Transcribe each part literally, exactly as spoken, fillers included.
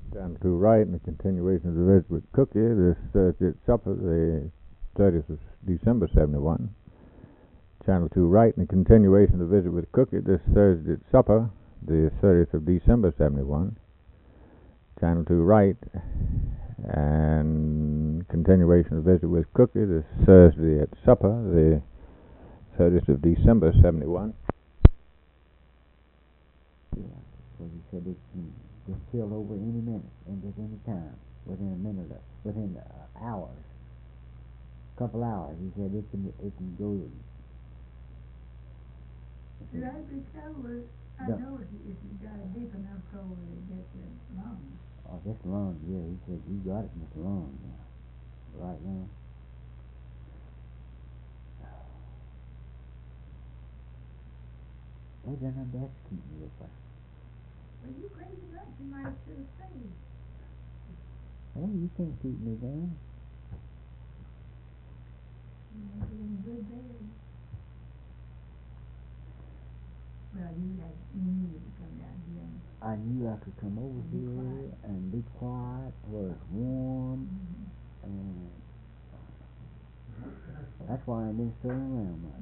Down to right in the continuation of the visit with Cookie this Thursday at supper, the thirtieth of December seventy-one. Channel two right in the continuation of the visit with Cookie this Thursday at supper, the thirtieth of December seventy-one. Channel two right and continuation of the visit with Cookie this Thursday at supper, the thirtieth of December seventy-one. Yeah, because he said it can just kill over any minute and just any time, within a minute, or within uh, hours, couple hours. He said it can it can go. Should I be careful? I No. know if you, if you got a deep enough cold, it gets your lungs. Oh, this lung, yeah, he said you got it in this lung now, right now. They done their best to keep me up there. Well, you crazy nuts, you might should have stayed. Hey, you can't keep me down. You know, get in a good bed. Well, you had, you needed to come down here. I knew I could come over And be here quiet. and be quiet where it's warm, Mm-hmm. and that's why I've been sitting around much.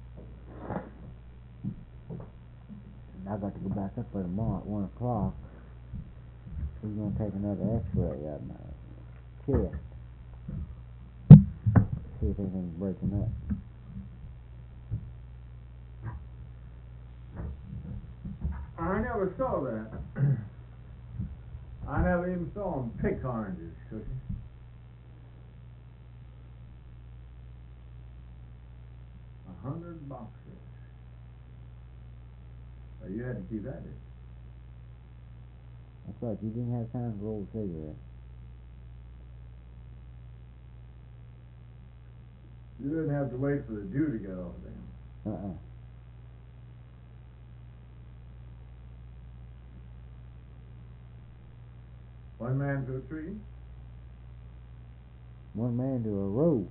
And I got to go back up there tomorrow at one o'clock. He's gonna take another X-ray of my chest, see if anything's breaking up. I never saw that. I never even saw them pick oranges, Cookie. A hundred boxes. Well, you had to keep at it. That's right, you didn't have time to roll a cigarette. You didn't have to wait for the dew to get off them. Uh-uh. One man to a tree. One man to a row.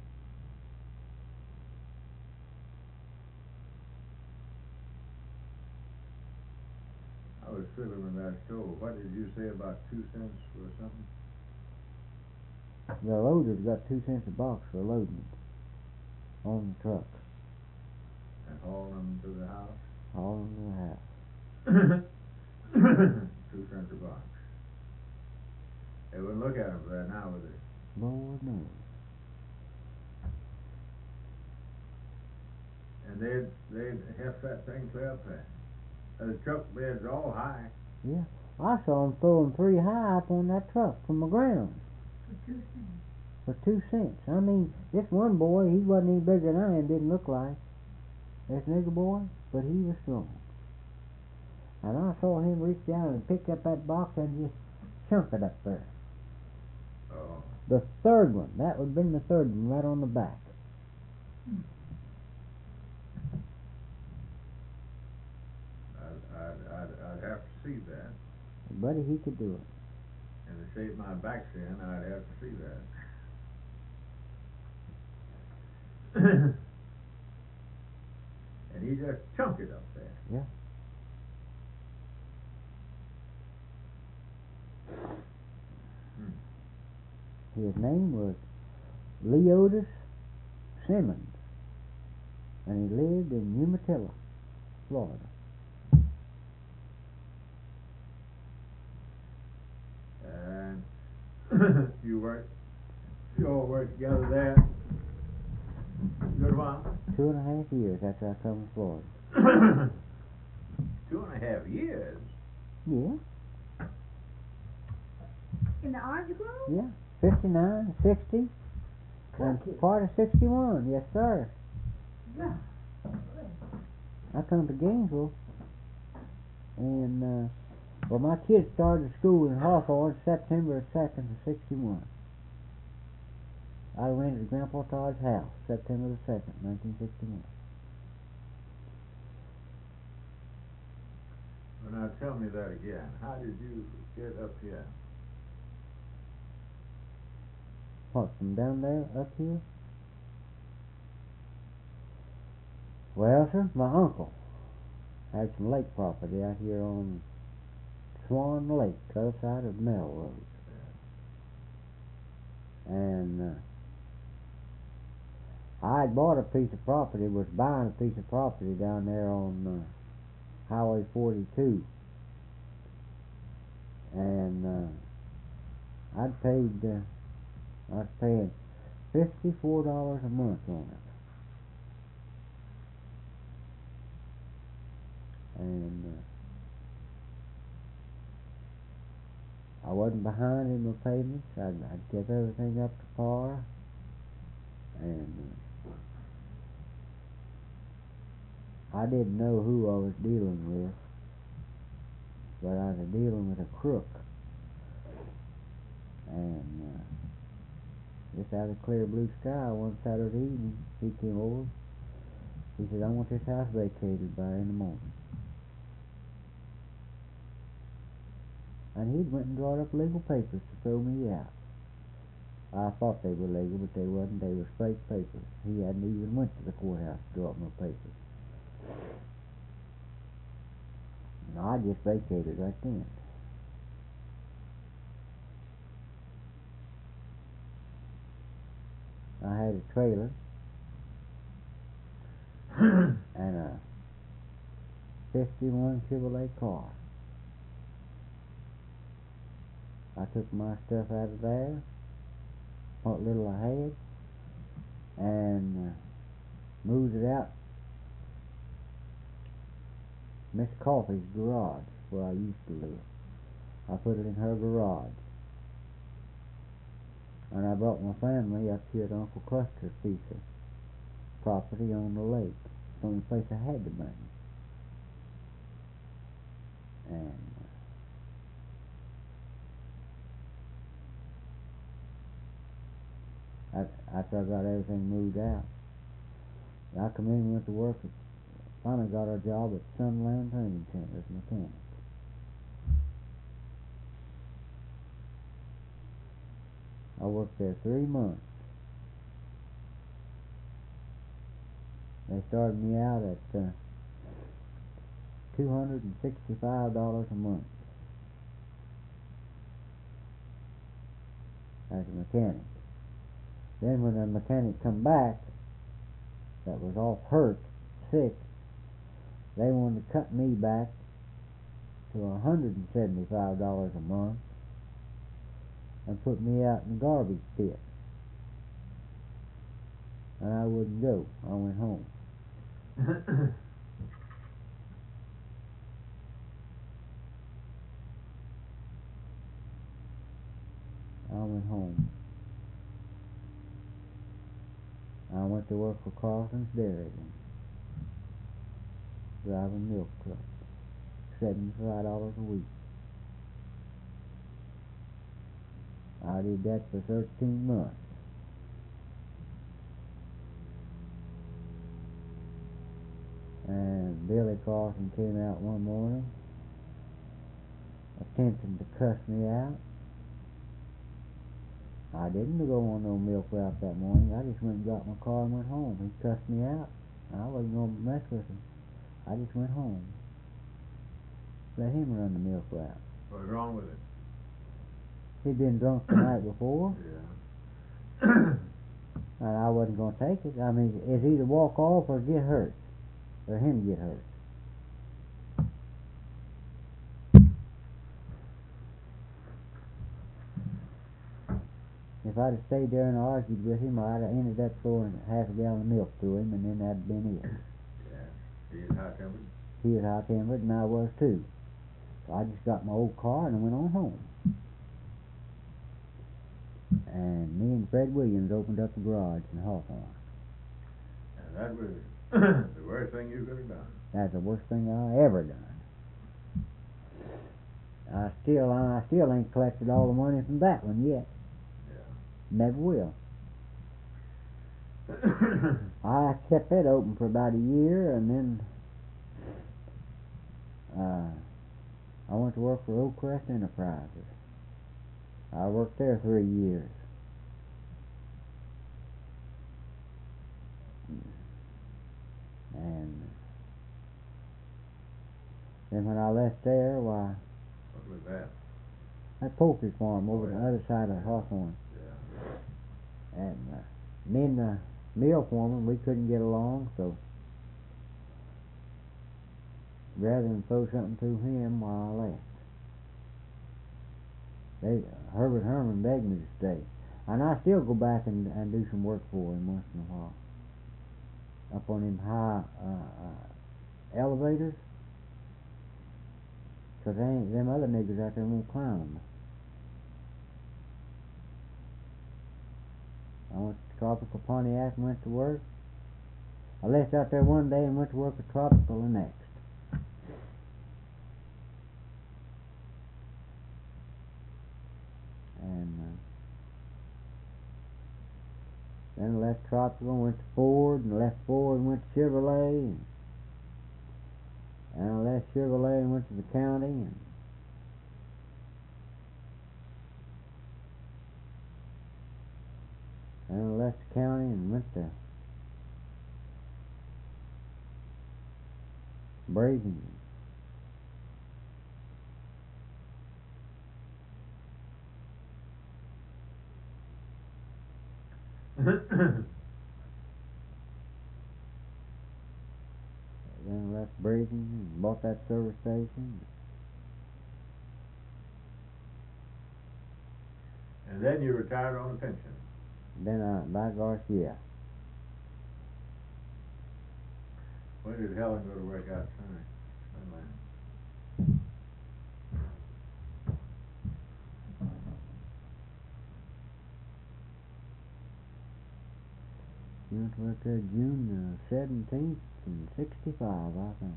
I was fiddling with that stove. What did you say about two cents for something? The loader's got two cents a box for loading it on the truck, And hauling them to the house? hauling to the house. Two cents a box. They wouldn't look at them for that now, would they? Lord knows. And they'd, they'd heft that thing clear up there. Those truck beds are all high. Yeah, I saw him throw them three high up on that truck from the ground For two cents. for two cents. I mean, this one boy, he wasn't any bigger than I am, didn't look like this nigger boy, but he was strong. And I saw him reach down and pick up that box and just chunk it up there. Oh. The third one, that would have been the third one, right on the back. Hmm. I'd, I'd, I'd, I'd have to see that. Buddy, he could do it. And to shave my backskin, I'd have to see that. And he just chunked it up there. Yeah. Hmm. His name was Leotis Simmons, and he lived in Umatilla, Florida. And you work, you all work together there. Good while. Two and a half years after I come to Florida. Two and a half years. Yeah, In the orange grove? yeah. fifty-nine, sixty, and part of sixty-one. Yes, sir. Yeah. I come to Gainesville, and uh, well, my kids started school in Hawthorne September second of sixty-one. I rented Grandpa Todd's house September the second, nineteen sixty-one. Well, now tell me that again. How did you get up here? What, from down there up here? Well, sir, my uncle had some lake property out here on Swan Lake, the other side of Melrose. And uh, I had bought a piece of property, was buying a piece of property down there on uh, Highway forty-two. And uh, I'd paid, uh, I was paying fifty-four dollars a month on it. And uh, I wasn't behind in my payments. I'd, I'd kept everything up to par. And uh, I didn't know who I was dealing with, but I was dealing with a crook. And uh, just out of the clear blue sky, one Saturday evening, he came over. He said, "I want this house vacated by in the morning." And he'd went and brought up legal papers to throw me out. I thought they were legal, but they wasn't. They were fake papers. He hadn't even went to the courthouse to draw up my papers. And I just vacated right then. I had a trailer and a fifty-one Chevrolet car. I took my stuff out of there, what little I had, and uh, moved it out Miss Coffey's garage, where I used to live. I put it in her garage. And I brought my family up here to Uncle Cluster's piece of property on the lake. It's the only place I had to bring. And uh, after I got everything moved out, I come in and went to work. At, finally got a job at Sunland Training Center as a mechanic. I worked there three months. They started me out at uh, two hundred sixty-five dollars a month as a mechanic. Then when the mechanic come back, that was off hurt, sick, they wanted to cut me back to one hundred seventy-five dollars a month and put me out in the garbage pit. And I wouldn't go. I went home. I went home. I went to work for Carlson's Dairy, driving milk trucks, seventy-five dollars a week. I did that for thirteen months. And Billy Carlson came out one morning, attempting to cuss me out. I didn't go on no milk route that morning. I just went and got my car and went home. He cussed me out. I wasn't going to mess with him. I just went home. Let him run the milk route. What's wrong with it? He'd been drunk the night before, Yeah. and I wasn't going to take it. I mean, it's either walk off or get hurt, or him get hurt. If I'd have stayed there and argued with him, I'd have ended up throwing half a gallon of milk to him, and then that'd been it. Yeah. He is hot-tempered? He was hot-tempered, and I was too. So I just got my old car and I went on home. And me and Fred Williams opened up a garage in Hawthorne. And that was the worst thing you could have done. That's the worst thing I ever done. I still, I still ain't collected all the money from that one yet. Never will. I kept that open for about a year, and then uh, I went to work for Oakcrest Enterprises. I worked there three years. And then when I left there, why, What was that? That poultry farm over Oh, the yeah. other side of Hawthorne. Yeah. And uh, me and the mill foreman, we couldn't get along, so rather than throw something to him while I left, they, Herbert Herman begged me to stay. And I still go back and, and do some work for him once in a while. Up on them high uh, uh, elevators. Because ain't them other niggers out there won't climb them. I went to Tropical Pontiac and went to work. I left out there one day and went to work at Tropical the next. And uh, then I left Tropical and went to Ford, and left Ford and went to Chevrolet, and, and I left Chevrolet and went to the county, and and I left the county and went to Brazen. Then I left Brazen and bought that service station. And then you retired on a pension. Then I, by gosh, yeah. When did Helen go to work out tonight? She went to work there June the seventeenth and sixty-five, I think.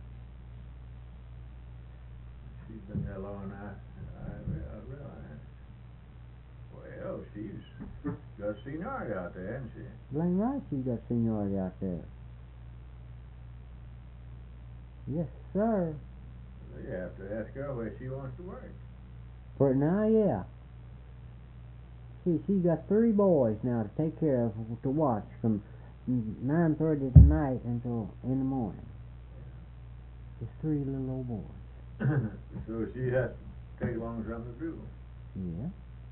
She's been there long now. I, I realize. Well, she's got seniority out there, hasn't she? Blame right she got seniority out there. Yes, sir. You have to ask her where she wants to work. For now, yeah. See, she's got three boys now to take care of, to watch from nine thirty tonight until in the morning. Just three little old boys. So she has to take along something to do Yeah.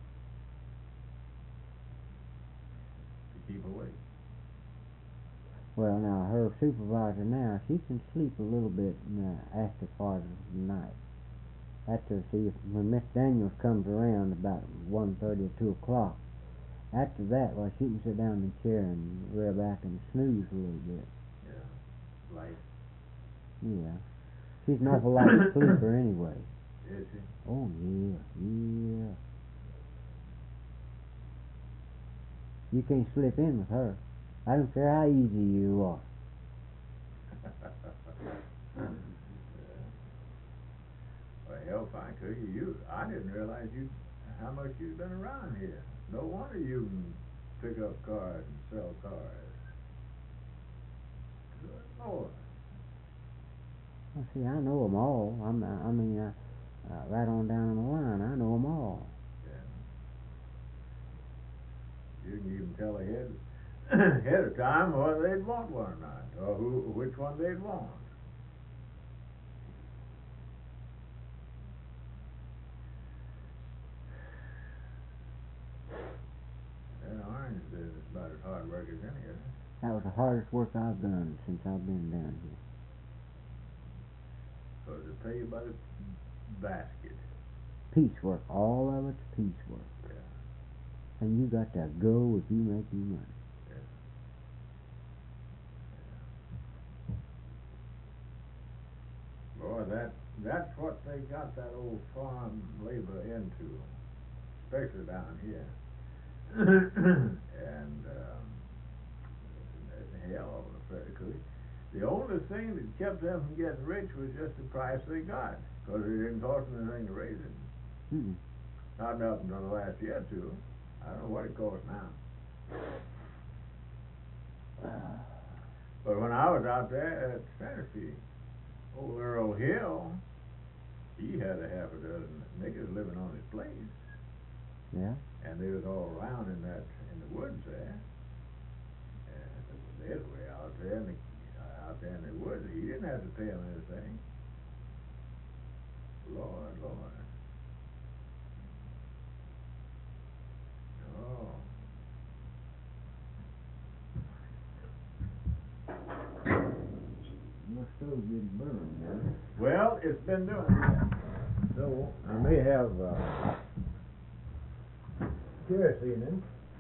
to keep awake. Well, now, her supervisor now, she can sleep a little bit in the after part of the night. After, see, if, when Miss Daniels comes around about one thirty or two o'clock, after that, well, she can sit down in the chair and rear back and snooze a little bit. Yeah. Light. Yeah. She's an awful light sleeper anyway. Is she? Oh, yeah, yeah. You can't slip in with her. I don't care how easy you are. Yeah. Well, frankly, you, I didn't realize you, how much you've been around here. No wonder you can pick up cars and sell cars. Good Lord. Well, see, I know 'em all. I'm, I mean, uh, uh, right on down the line, I know 'em all. Yeah. You can even tell ahead, ahead of time whether they'd want one or not, or who, which one they'd want. That orange business is about as hard work as any of it. That was the hardest work I've done since I've been down here. Because they pay you by the basket. Piecework. All of it's piecework. Yeah. And you got to go if you make your money. Yeah. Yeah. Boy, that, that's what they got that old farm labor into, especially down here. And, um, hell, frankly, the only thing that kept them from getting rich was just the price they got, because it didn't cost them anything to raise it. Mm-mm. Not up until the last year or two. I don't know what it costs now. But when I was out there at Santa Fe, old Earl Hill, he had a half a dozen niggers living on his place. Yeah? And they was all around in that, in the woods there. And they was way out there in the, out there in the woods. He didn't have to pay them anything. Lord, Lord. stove didn't burn, did it? Well, it's been doing that. So, I may have, uh, kerosene in.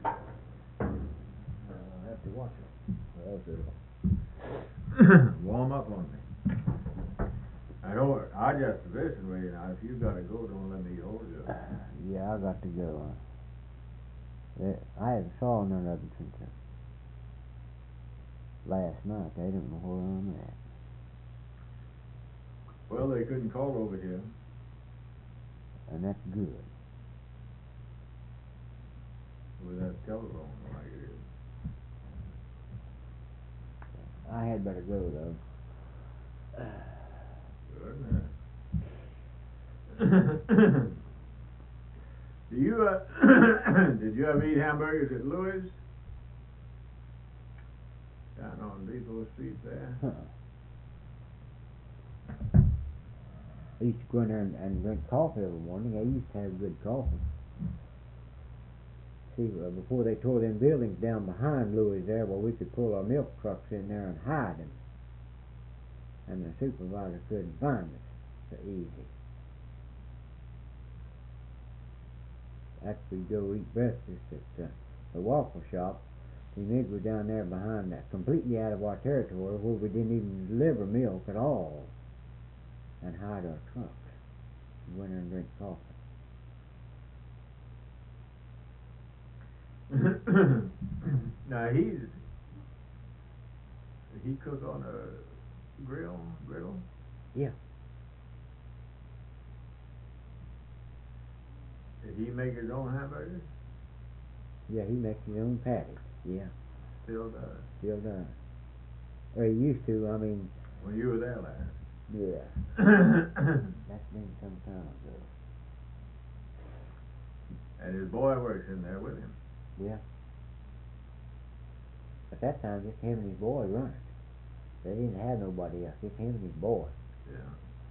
I'll have to watch it. Or else it'll warm up on me. I know, I just visit with you now. If you gotta go, don't let me hold you. Yeah, I got to go. Uh, I haven't saw none of them since uh, last night. They don't know where I'm at. Well, they couldn't call over here. And that's good. With that telephone like it is. I had better go, though. Good. Do you, uh, did you ever eat hamburgers at Louis? Down on Depot Street there? Huh. I used to go in there and, and drink coffee every morning. I used to have good coffee. See, uh, before they tore them buildings down behind Louis there, where we could pull our milk trucks in there and hide them. And the supervisor couldn't find us so easy. After we go eat breakfast at uh, the waffle shop, we maybe were down there behind that, completely out of our territory, where we didn't even deliver milk at all, and hide our trucks. We went in and drink coffee. Now he's, did he cook on a grill, griddle? Yeah. Did he make his own hamburgers? Yeah, he makes his own patties. Yeah, Still does. still does. Or he used to, I mean, When you were there last. yeah. That's been some time ago. And his boy works in there with him. Yeah. At that time, just him and his boy run it. They didn't have nobody else, just him and his boy. Yeah.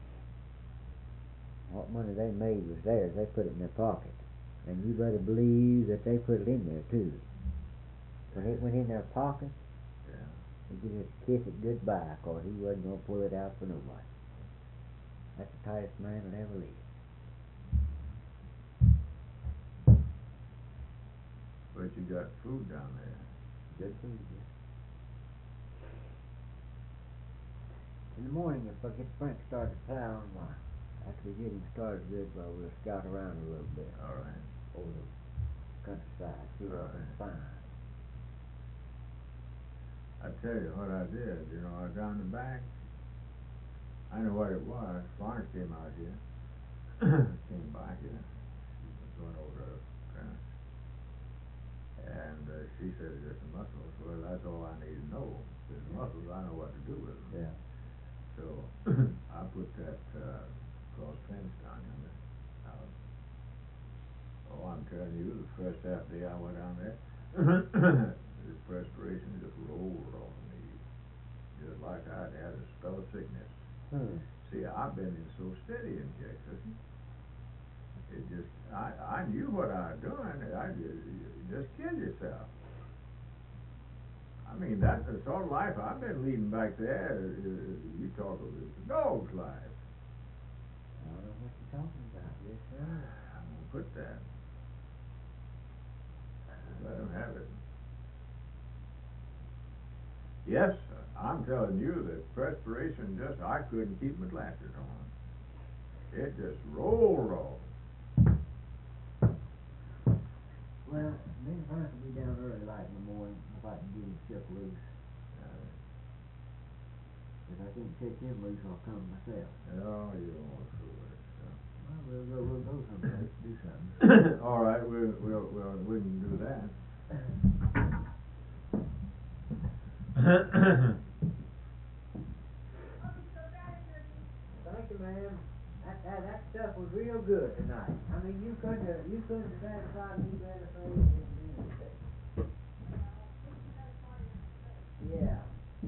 What money they made was theirs. They put it in their pocket. And you better believe that they put it in there, too. When it went in their pocket, Yeah. you could just kiss it goodbye, 'cause he wasn't going to pull it out for nobody. That's the tightest man that ever lived. But you got food down there. Good food, yeah. In the morning, if I get Frank started plowing, why, after we get him started good, well, we'll scout around a little bit All right. over the countryside, see what I can find. I tell you what I did, you know, I was down the back. I know what it was. Florence came out here. Came by here. She was going over to Greenwich. And uh, she said, just the muscles. Well, that's all I need to know. There's muscles, I know what to do with them. Yeah. So I put that uh, cross fence down in the house. Oh, I'm telling you, the first half day I went down there, the perspiration just rolled on me, just like I'd had a spell of sickness. Hmm. See, I've been in so steady in Texas. It just, I, I knew what I was doing. I just, just kill yourself. I mean, that's the sort of life I've been leading back there. Uh, you talk of it's a dog's life. I don't know what you're talking about. Yes, sir. I'm gonna put that. Let him have it. Yes, sir, I'm telling you that perspiration just, I couldn't keep my glasses on. It just rolled off. Well, me and Frank will be down early light in the morning if I can get him shook loose. Uh, If I can't shake him loose, I'll come myself. no, you don't want to fool it. Well, we'll go, we'll go someplace to do something. So. All right, we'll, we'll, we'll, we can do that. Thank you, ma'am. That, that, that stuff was real good tonight. I mean, you couldn't have, you couldn't have satisfied me better for anything. Yeah.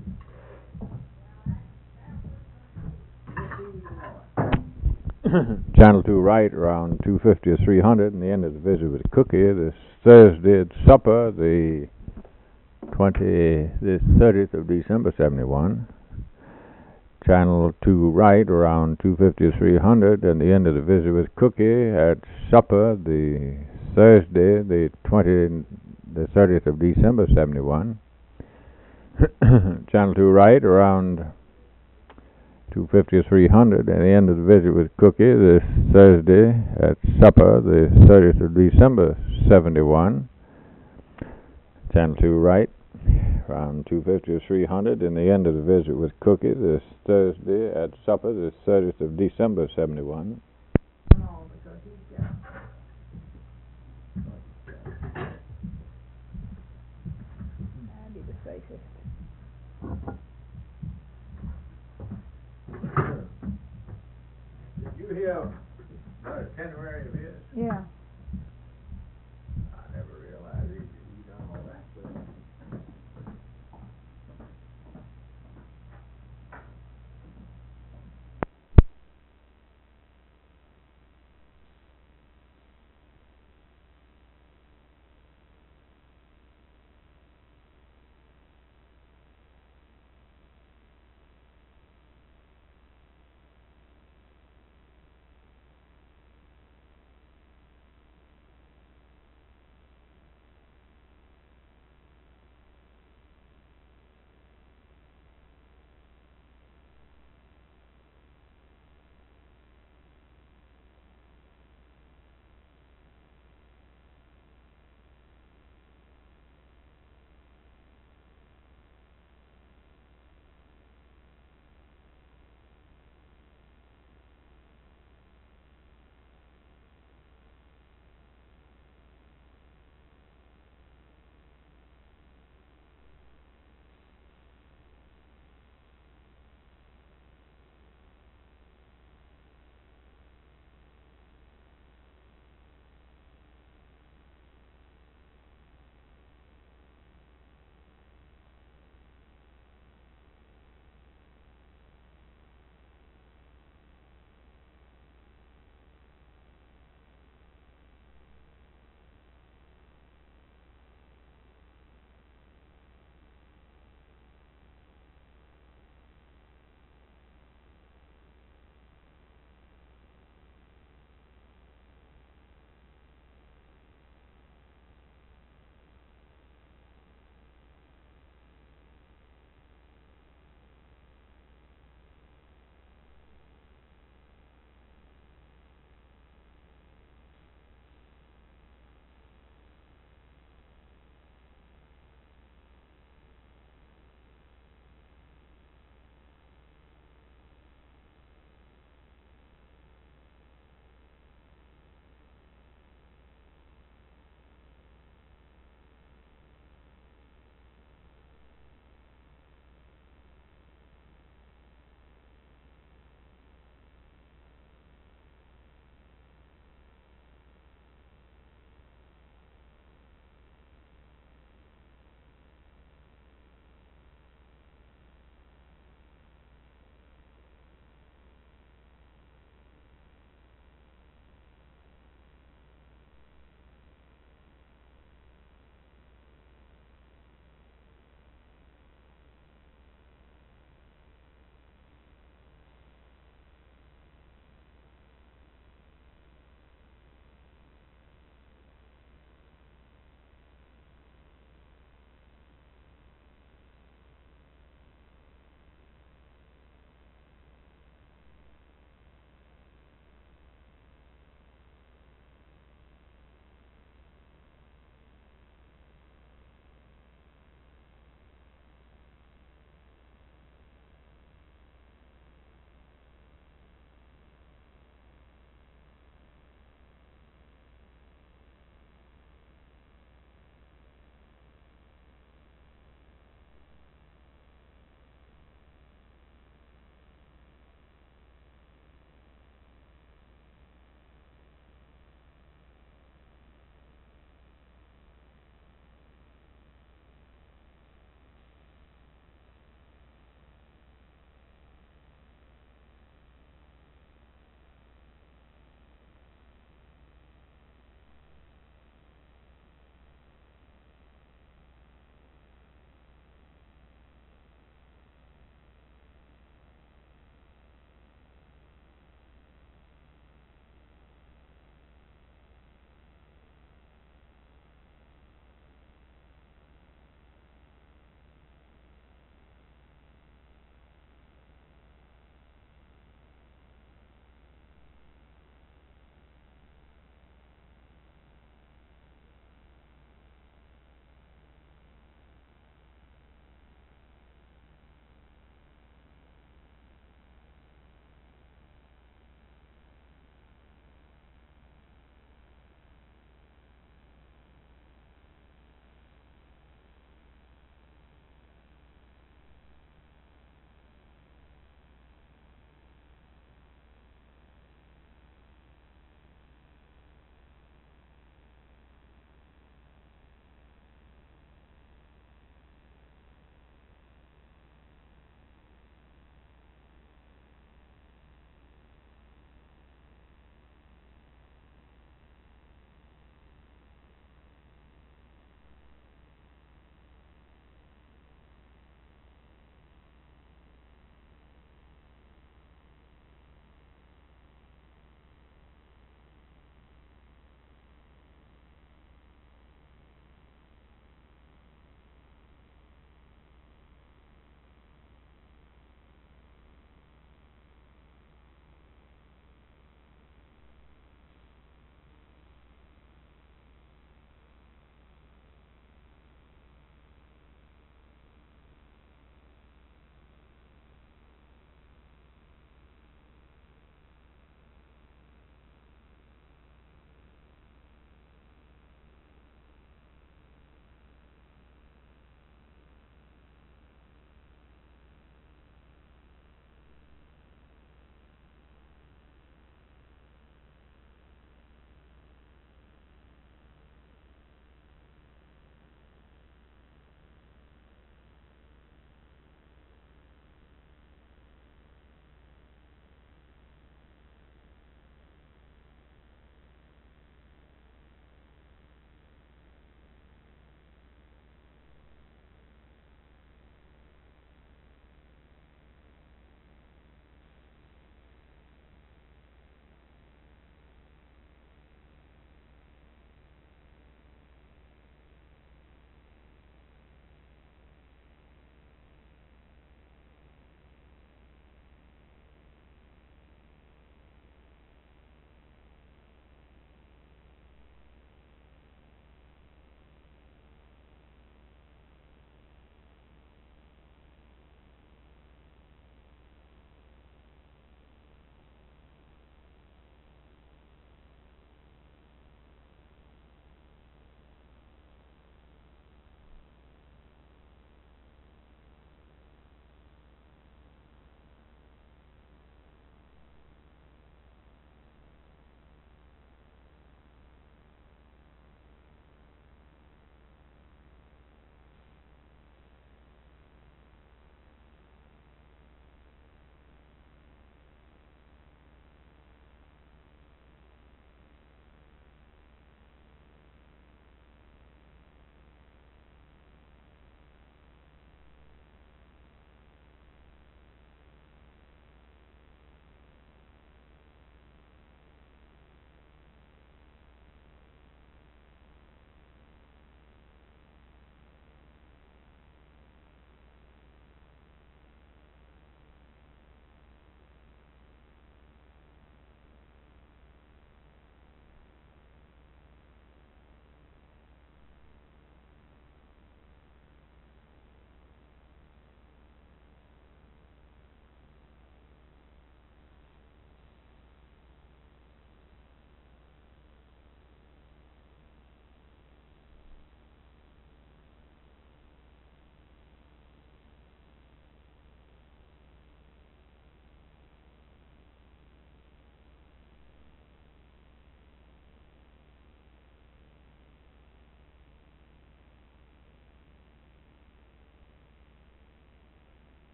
We'll see you tomorrow. Channel two right around two fifty or three hundred, and the end of the visit with Cookie. This Thursday at supper, the twenty, the thirtieth of December seventy-one. Channel two right around two fifty or three hundred, and the end of the visit with Cookie at supper the Thursday, the twenty, the thirtieth of December seventy-one. Channel two right around two fifty or three hundred, and the end of the visit with Cookie this Thursday at supper the thirtieth of December seventy-one. Channel two right around two fifty or three hundred, and the end of the visit with Cookie this Thursday at supper the thirtieth of December seventy-one. No, because he's got. That'd be the safest. Did you hear that itinerary of his? Yeah.